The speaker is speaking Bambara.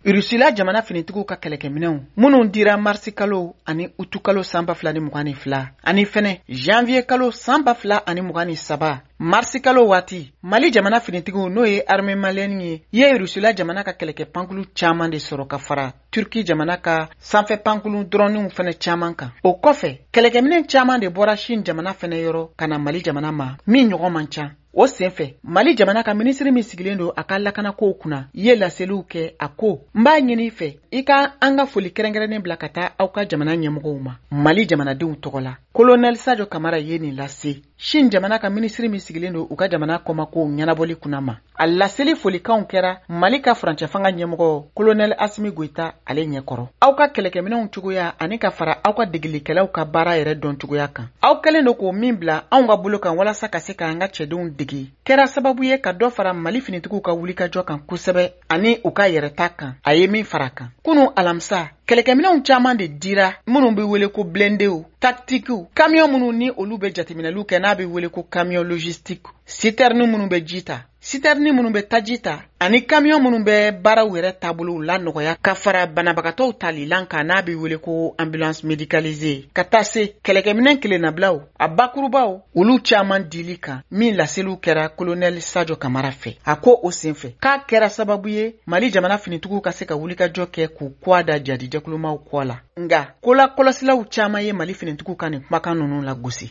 Rusila jamana finitigiw ka kɛlɛkɛminɛw minnu dira marsi kalo ani utu kalo san 2022 ani fɛnɛ janvier kalo san 2023 marsi kalo waati Mali jamana finitigiw n'o ye armée malienne ye Rusila jamana ka kɛlɛkɛ pankulu caaman de sɔrɔ ka fara Turki jamana ka sanfɛ pankulu droniw fɛnɛ caaman kan. O kɔfɛ kɛlɛkɛminɛ caaman de bɔra Chine jamana fɛnɛ yɔrɔ kana Mali jamana ma min ɲɔgɔn man ca. O senfɛ Mali jamana ka ministre min sigilen don a ka lakanakow kunna ye laseliw kɛ a ko n b'a ɲini fɛ i ka an ka foli kɛrɛnkɛrɛnnen bila ka taa aw ka jamana ɲɛmɔgɔw ma Mali jamanadenw tɔgɔ la. Colonel Sadio Kamara ye nin lase Chine jamana ka ministre min sigilen don u ka jamana kɔmakow ɲɛnabɔli kunna ma. A laseli folikanw kɛra Mali ka furancɛ fanga ɲɛmɔgɔ Colonel Assimi Goïta ale ɲɛkɔrɔ. Aw ka kɛlɛkɛminɛw cogoya ani ka fara aw ka degelikɛlaw ka baara yɛrɛ dɔn cogoya kan. Aw kɛlen don k'o min bila anw ka bolo kan walasa ka se k'an ka cɛdenw degi kɛra sababu ye ka dɔ fara Mali finitigiw ka wulikajɔ kan kosɛbɛ ani u ka yɛrɛta kan. A ye min fara kan. Kunu alamisa kɛlɛkɛminɛw caaman de dira minnu bɛ wele ko blendew, tactiques, camion minnu ni olu bɛ jateminɛliw kɛ n'a bɛ wele ko camion logistique, citerne minnu bɛ ji ta, citerne minnu bɛ taji ta, ani camion minnu bɛ baaraw yɛrɛ taabolow la nɔgɔya ka fara banabagatɔw talilan kan n'a bɛ wele ko ambulance médicalisée ka taa se kɛlɛkɛminɛ kelennabilaw a bakurubaw olu caaman dili kan min laseliw kɛra Colonel Sadio Kamara fɛ. A ko o senfɛ k'a kɛra sababu ye Mali jamana finitigiw ka se ka wulikajɔ kɛ k'u kɔ da jadijɛkulumaw kɔ la. Nga kola kɔlɔsilaw caaman ye Mali finitigiw ka nin kumakan ninnu lagosi.